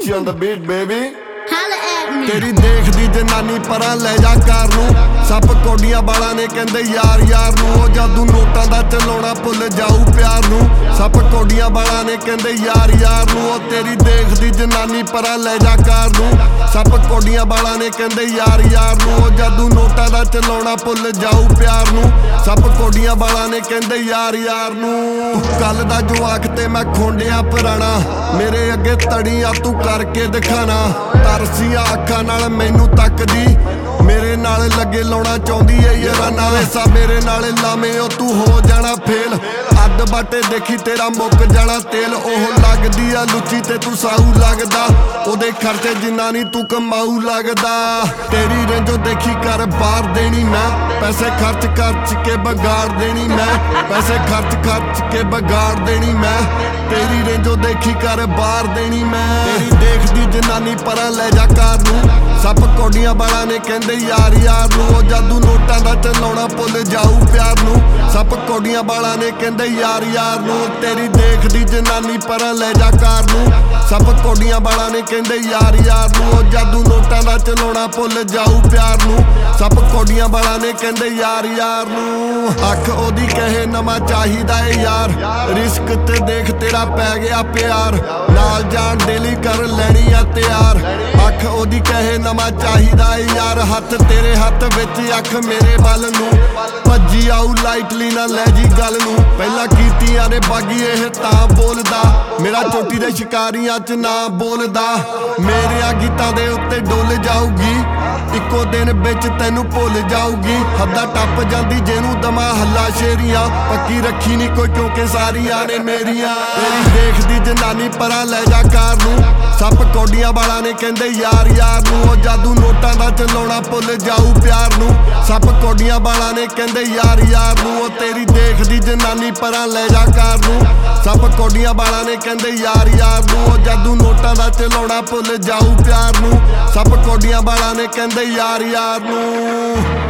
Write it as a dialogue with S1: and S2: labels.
S1: Gucci on the beat, baby.
S2: Holla at me.
S1: तेरी देखदी जनानी परां ले जा कार नूं सप कोडियां बालां ने कहंदे यार यार नूं ओ जादू नोटां दा चलाउणा भुल जाऊ प्यार नूं सप कोडियां बालां ने कहंदे यार यार नूं ओ तेरी देखदी जनानी परां ले जा कार नूं सप कोडियां बालां ने कहंदे यार यार नूं ओ जादू नोटां दा चलाउणा भुल जाऊ प्यार नूं सप कोडियां बालां ने कहंदे यार यार नूं कल दा जवाक ते मैं खोंडिया पुराना मेरे अगे तड़ी आ तू करके दिखाना तरसिया अखां नाल मैनू तकदी मेरे नाल लगे लाउणा चाहुंदी ऐ याराना वैसा मेरे नाल लाਵੇਂ ओ तू हो जाना फेल अद बाटे देखी तेरा मुक जाना तेल ओह लगदी आ लुच्ची ते तू साऊ लगदा ओदे खर्चे जिन्ना नहीं तू कमाऊ लगदा तेरी रेंजो देखी कर बाहर देनी मैं पैसे खर्च के बगाड़ देनी मैं पैसे खर्च के बगाड़ देनी मैं तेरी रेंजो देखी कर बाहर देनी मैं तेरी देखदी जनानी परां ले जा कार नूं सप कोडियां बालां ने कहंदे यार यार नूं ओ जादू नोटां दा चलाउणा भुल जाऊ प्यार नूं सप कोडियां बालां ने कहंदे यार यार नूं तेरी देखदी जनानी परां ले जा कार नूं सप कोडियां बालां ने कहंदे यार यार नूं ओ जादू नोटां दा चलाउणा भुल जाऊ प्यार नूं सप कोडियां बालां ने कहंदे यार यार नूं अख ओदी कहे नवां चाहीदा ए यार रिस्क ते देख तेरा पै गया प्यार नाल जाण दे लई कर लैणी आ तैयार अख ओदी कहे नवां चाहीदा ए यार हत्थ तेरे हत्थ विच अख मेरे वल नूं भज्जी आऊ लाइटली ना लै जी गल नूं पहला कीतियां ने बागी एह तां बोलदा मेरा चोटी दे शिकारियां च ना बोलदा मेरे गीतां दे उत्ते डुल जाऊगी इक्को दिन बिच तैनू भुल जाऊगी हद्दां टप जांदी जेनू दमा हल्ला शेरियां पक्की रखी नहीं कोई क्योंकि सारियां ने मेरियां तेरी देखदी जनानी परां ले जा कार नूं सप कोडियां बालां ने कहंदे यार यार नूं ओ जादू नोटां दा चलाउणा भुल जाऊ प्यार नूं सप कोडियां बालां ने कहंदे यार यार नूं ओ तेरी देखदी जनानी परां ले जा कार नूं सप कोडियां बालां ने कहंदे यार यार नूं ओ जादू नोटां दा चलाउणा भुल जाऊ प्यार नूं सप कोडियां बालां ने कहंदे यार यार नूं